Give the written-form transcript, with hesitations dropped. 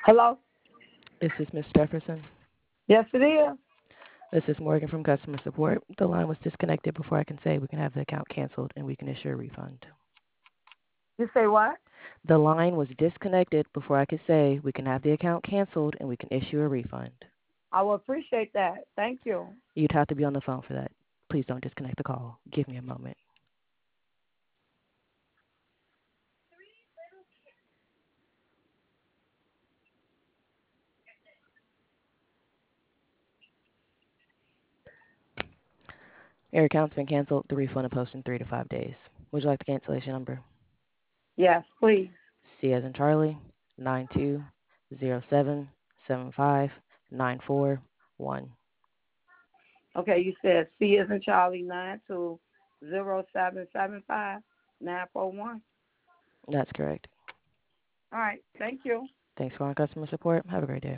Hello? Is this Ms. Jefferson? Yes, it is. This is Morgan from customer support. The line was disconnected before I can say we can have the account canceled and we can issue a refund. You say what? The line was disconnected before I could say we can have the account canceled and we can issue a refund. I will appreciate that. Thank you. You'd have to be on the phone for that. Please don't disconnect the call. Give me a moment. Your account's been canceled. The refund will post in 3 to 5 days. Would you like the cancellation number? Yes, please. C as in Charlie, 9207759411. Okay, you said C is in Charlie 920775941. That's correct. All right, thank you. Thanks for calling customer support. Have a great day.